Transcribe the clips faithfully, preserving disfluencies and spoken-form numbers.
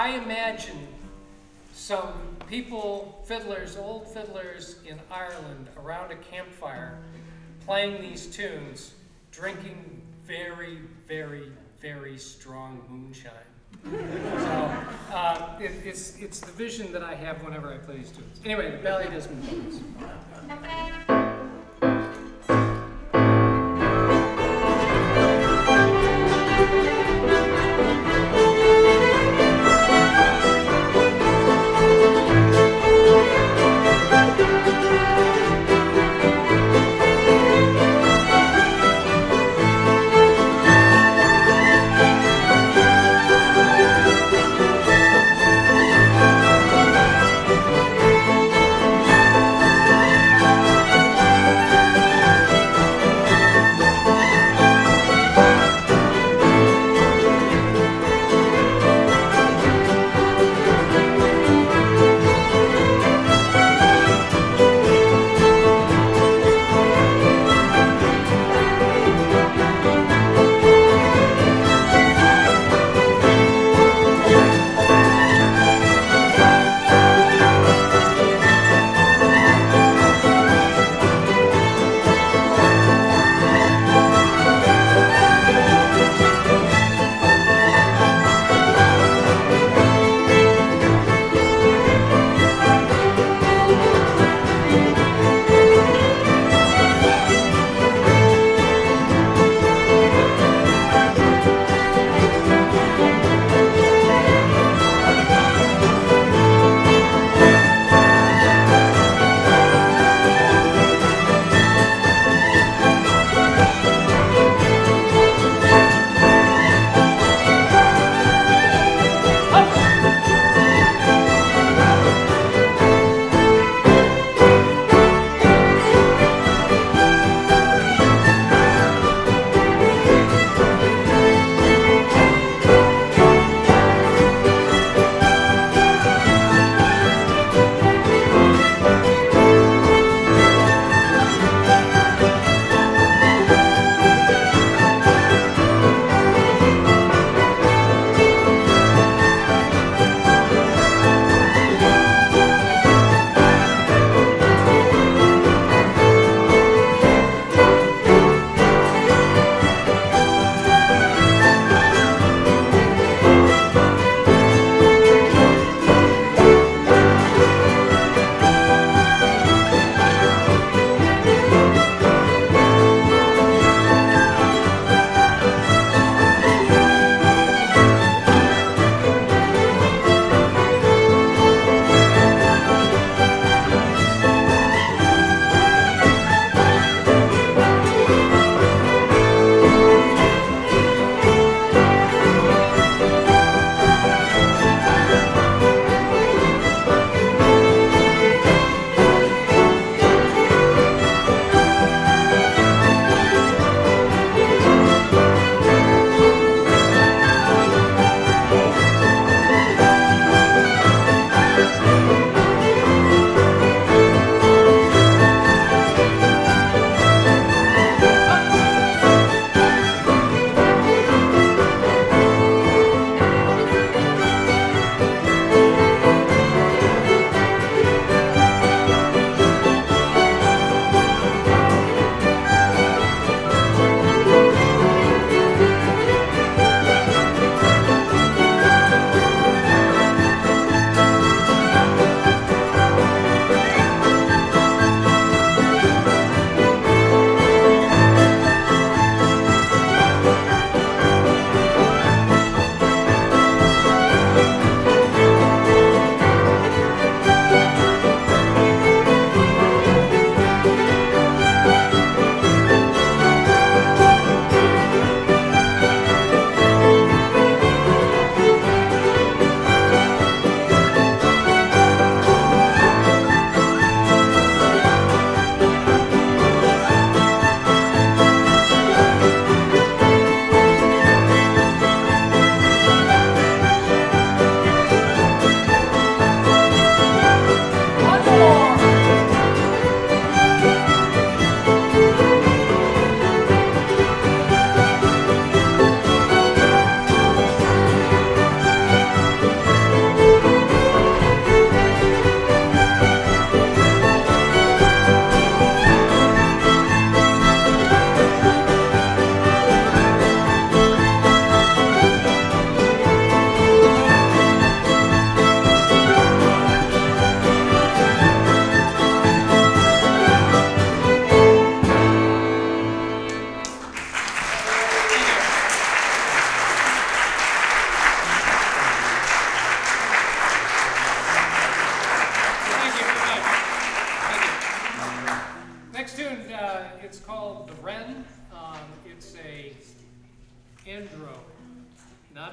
I imagine some people, fiddlers, old fiddlers in Ireland around a campfire playing these tunes, drinking very, very, very strong moonshine. So uh, it, it's, it's the vision that I have whenever I play these tunes. Anyway, the Ballet Desmond Bones.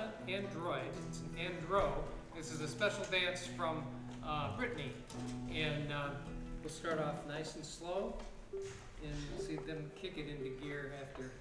Anna Android. It's an andro. This is a special dance from uh, Brittany. And uh, we'll start off nice and slow and see them kick it into gear after.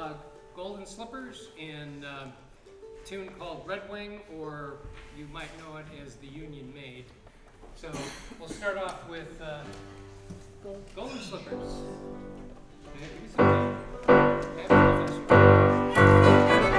uh, Golden Slippers in uh, a tune called Red Wing, or you might know it as the Union Maid. So we'll start off with uh, Golden Slippers. Yeah, give me some time. Have a professor.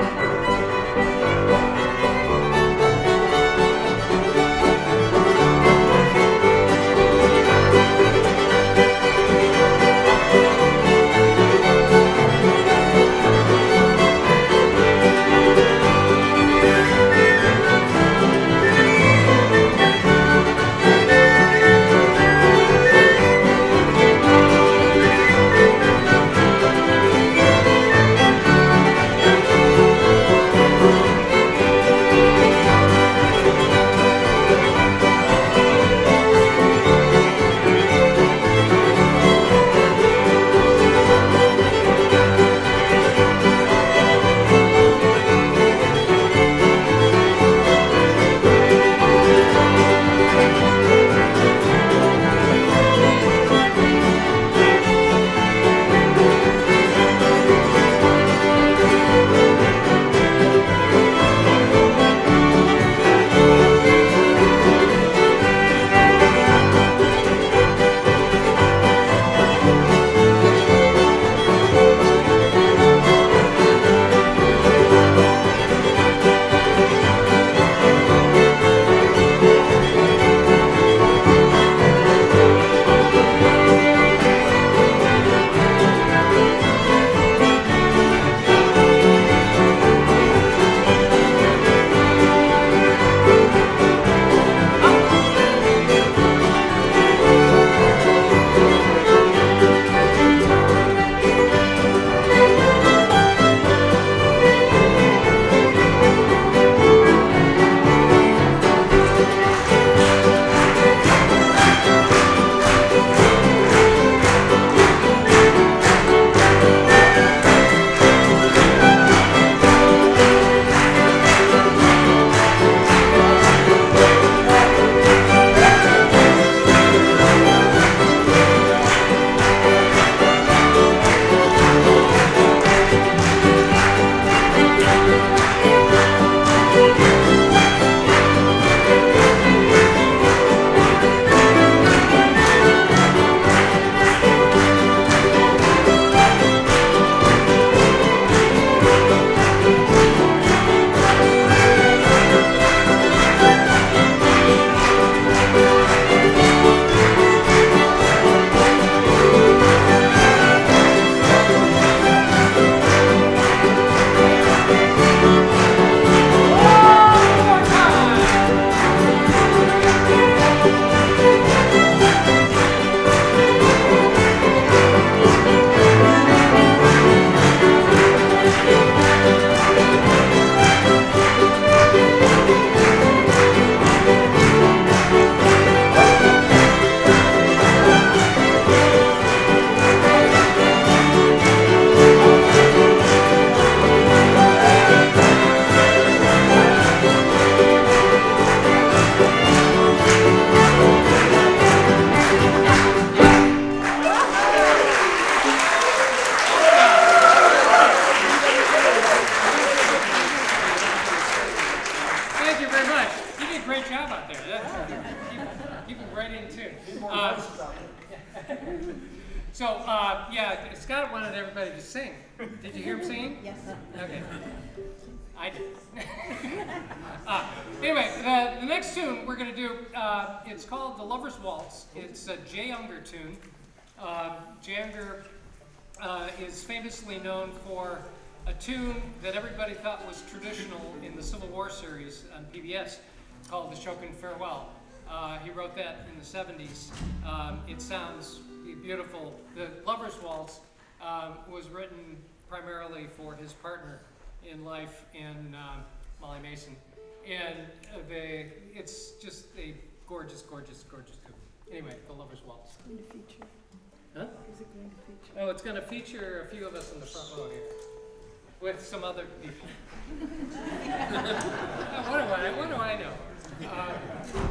So, uh, yeah, Scott wanted everybody to sing. Did you hear him singing? Yes. Okay. I did. uh, anyway, the, the next tune we're going to do, uh, it's called The Lover's Waltz. It's a Jay Unger tune. Uh, Jay Unger uh, is famously known for a tune that everybody thought was traditional in the Civil War series on P B S called The Shokin Farewell. Uh, he wrote that in the seventies. Um, it sounds beautiful. The Lover's Waltz um, was written primarily for his partner in life, in um, Molly Mason. And uh, they, it's just a gorgeous, gorgeous, gorgeous tune. Anyway, The Lover's Waltz. Going to feature. Huh? Is it going to feature? Oh, it's going to feature a few of us in the front row here, with some other people. Oh, what do I? What do I know? Uh,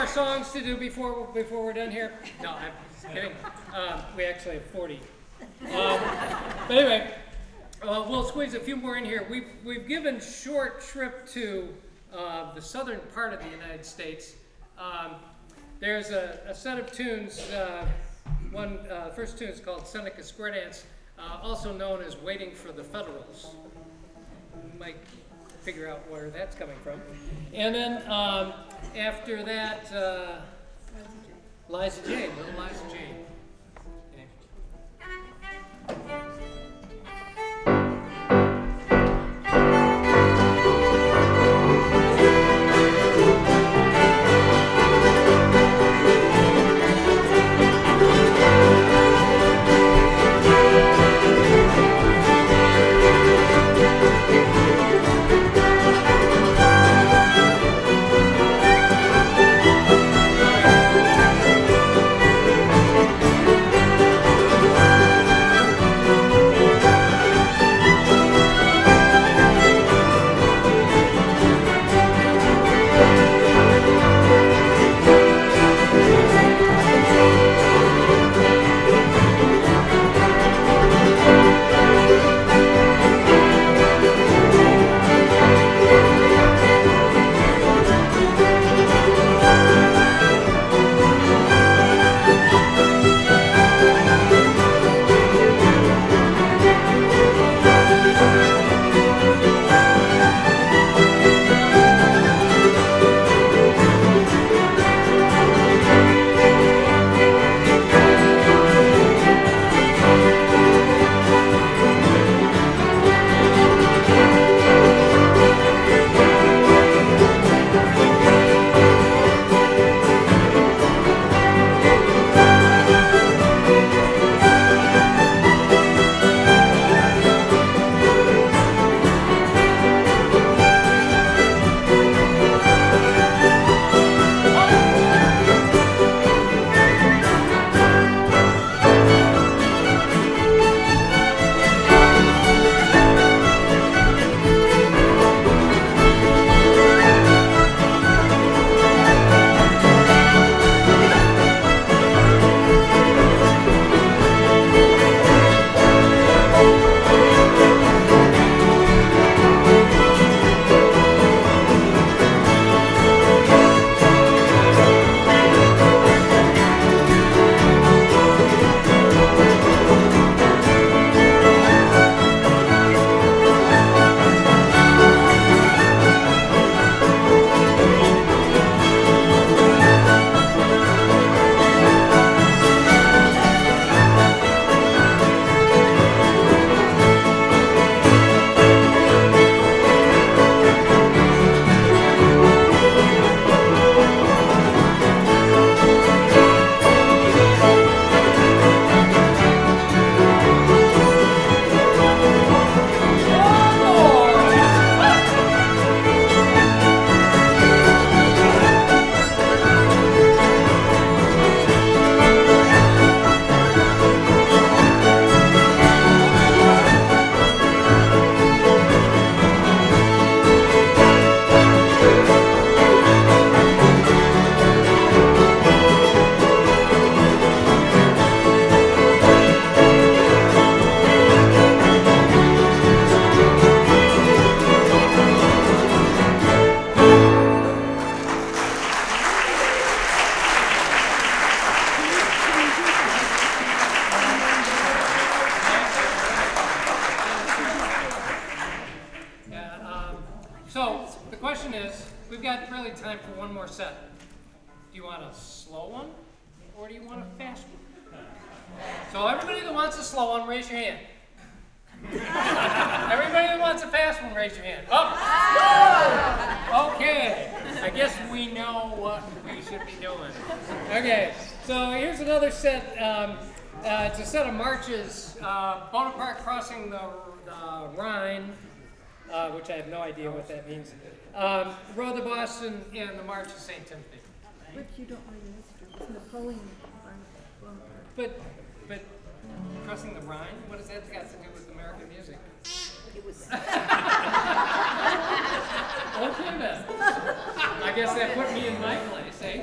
songs to do before before we're done here? No, I'm kidding. Um, we actually have forty. Um, but anyway, uh, we'll squeeze a few more in here. We've we've given short trip to uh, the southern part of the United States. Um, there's a, a set of tunes. Uh, one uh, first tune is called Seneca Square Dance, uh, also known as "Waiting for the Federals." You might figure out where that's coming from. And then um, after that, uh, Liza Jane, little Liza Jane. Okay. Time for one more set. Do you want a slow one or do you want a fast one? So everybody that wants a slow one, raise your hand. Everybody that wants a fast one, raise your hand. Up. Okay. I guess we know what we should be doing. Okay. So here's another set. Um, uh, it's a set of marches. Uh, Bonaparte crossing the, the Rhine, uh, which I have no idea what that means. Um, Road to Boston and the March of Saint Timothy. But you don't know your history. It's Napoleon Bonaparte. But, but crossing the Rhine, what does that got to do with American music? It was. Okay then. I guess that put me in my place. See?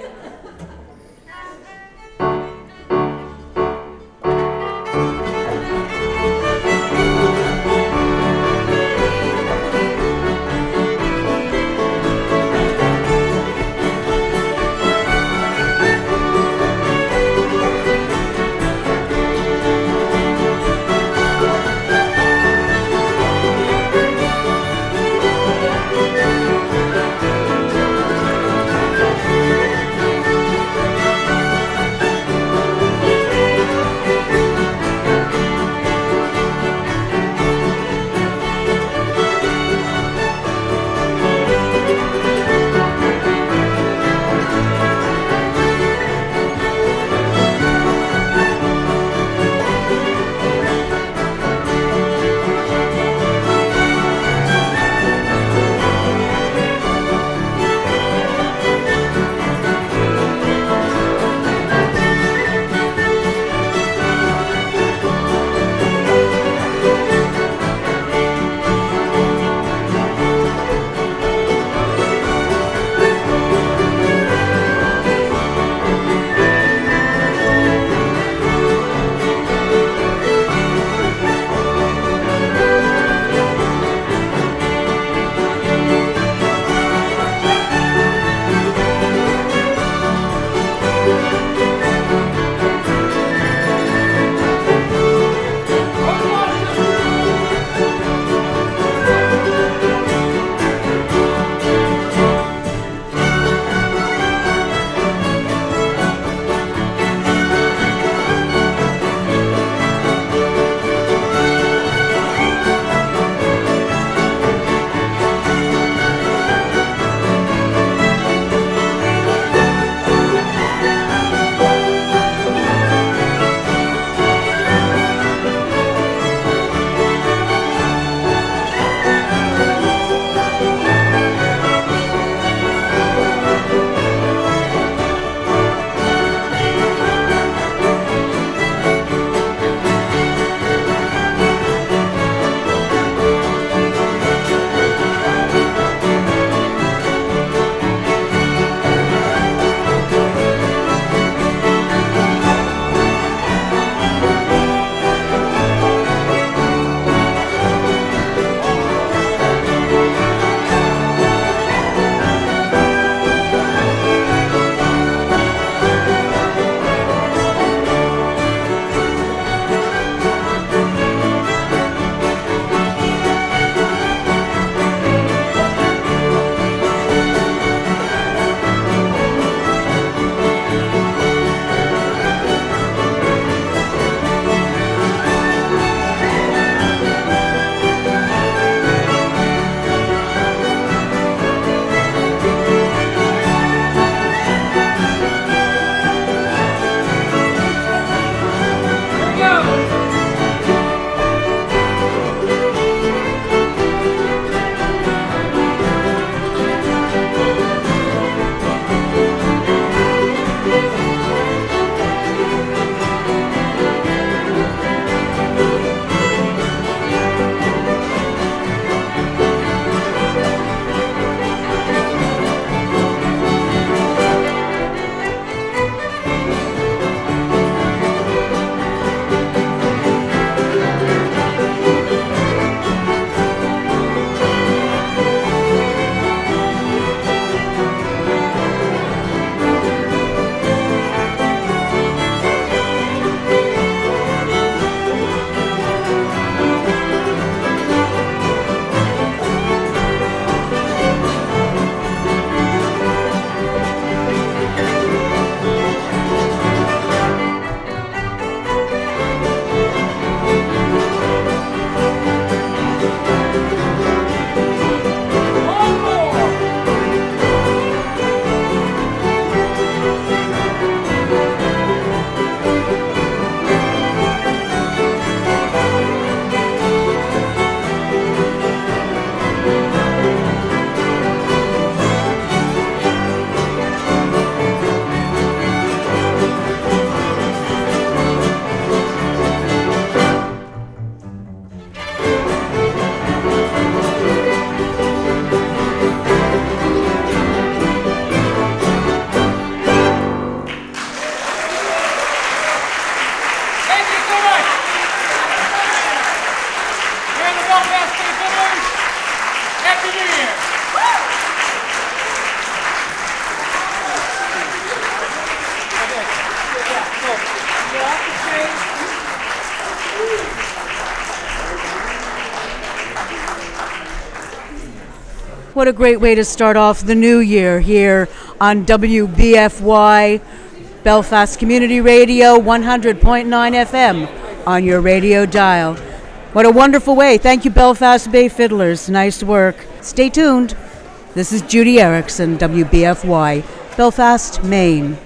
What a great way to start off the new year here on W B F Y, Belfast Community Radio, one hundred point nine F M on your radio dial. What a wonderful way. Thank you, Belfast Bay Fiddlers. Nice work. Stay tuned. This is Judy Erickson, W B F Y, Belfast, Maine.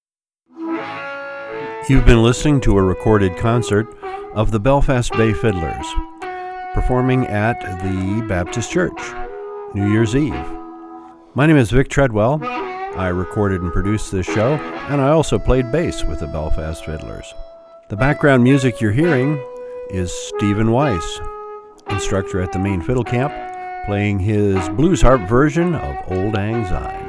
You've been listening to a recorded concert of the Belfast Bay Fiddlers, performing at the Baptist Church, New Year's Eve. My name is Vic Treadwell. I recorded and produced this show, and I also played bass with the Belfast Fiddlers. The background music you're hearing is Stephen Weiss, instructor at the Maine Fiddle Camp, playing his blues harp version of Old Lang Syne.